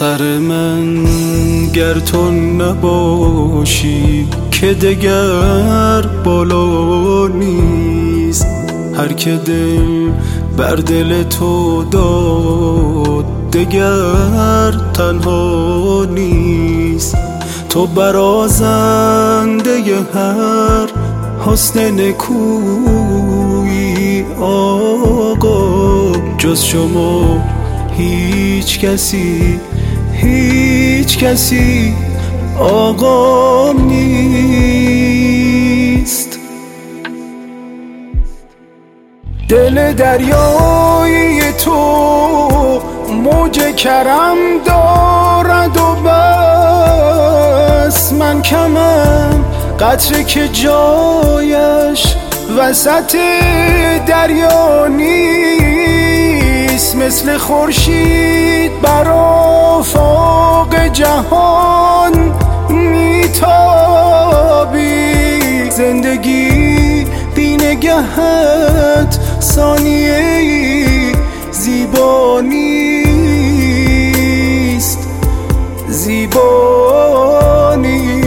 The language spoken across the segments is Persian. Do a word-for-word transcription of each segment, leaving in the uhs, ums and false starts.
سر من گر تو نباشی که دگر بالا نیست. هر که دل بر دل تو داد دگر تنها نیست. تو برازنده هر حسن نکویی آقا، جز شما هیچ کسی هیچ کسی آقام نیست. دل دریایی تو موج کرم دارد و بس، من کمم قطره که جایش وسط دریا نیست. مثل خورشید بر آفاق جهان میتابی، زندگی بی نگهت ثانیه‌ای زیبا نیست، زیبا نیست.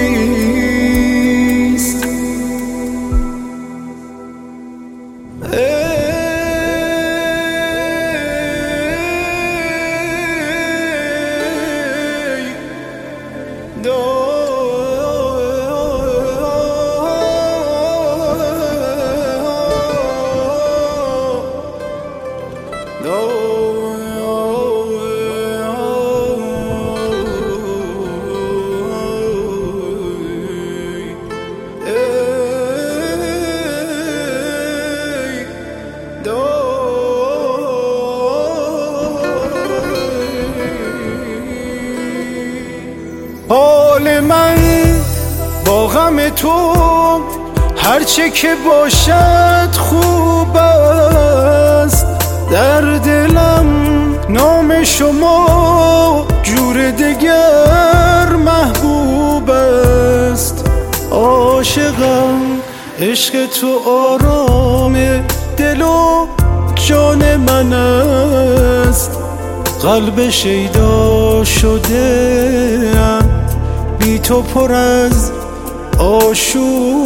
حال من با غم تو هرچه که باشد خوب است. در دلم نام شما جور دگر محبوب است. عاشقم عشق تو آرام دل و جان من است. قلب شیدا شده ام بی تو پر از آشوب